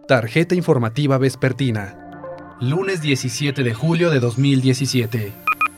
Tarjeta informativa vespertina. Lunes 17 de julio de 2017.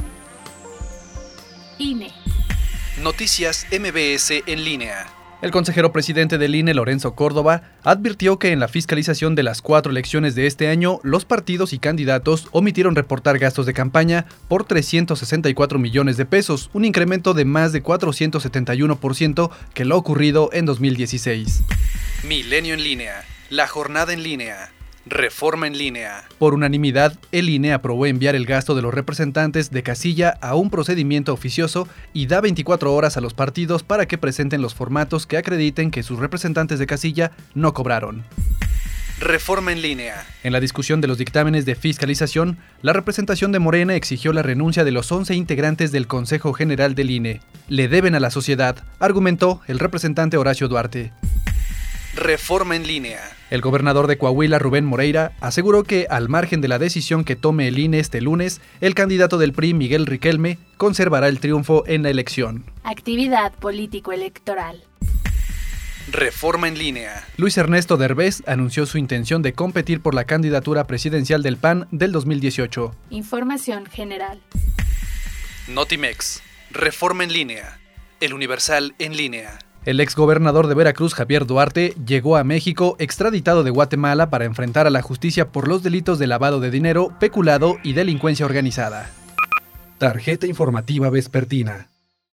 INE. Noticias MBS en línea. El consejero presidente del INE, Lorenzo Córdoba, advirtió que en la fiscalización de las 4 elecciones de este año, los partidos y candidatos omitieron reportar gastos de campaña por 364 millones de pesos, un incremento de más de 471% que lo ocurrido en 2016. Milenio en línea. La jornada en línea. Reforma en línea. Por unanimidad, el INE aprobó enviar el gasto de los representantes de casilla a un procedimiento oficioso y da 24 horas a los partidos para que presenten los formatos que acrediten que sus representantes de casilla no cobraron. Reforma en línea. En la discusión de los dictámenes de fiscalización, la representación de Morena exigió la renuncia de los 11 integrantes del Consejo General del INE. Le deben a la sociedad, argumentó el representante Horacio Duarte. Reforma en línea. El gobernador de Coahuila, Rubén Moreira, aseguró que, al margen de la decisión que tome el INE este lunes, el candidato del PRI, Miguel Riquelme, conservará el triunfo en la elección. Actividad político-electoral. Reforma en línea. Luis Ernesto Derbez anunció su intención de competir por la candidatura presidencial del PAN del 2018. Información general. Notimex. Reforma en línea. El Universal en línea. El exgobernador de Veracruz, Javier Duarte, llegó a México extraditado de Guatemala para enfrentar a la justicia por los delitos de lavado de dinero, peculado y delincuencia organizada. Tarjeta informativa vespertina.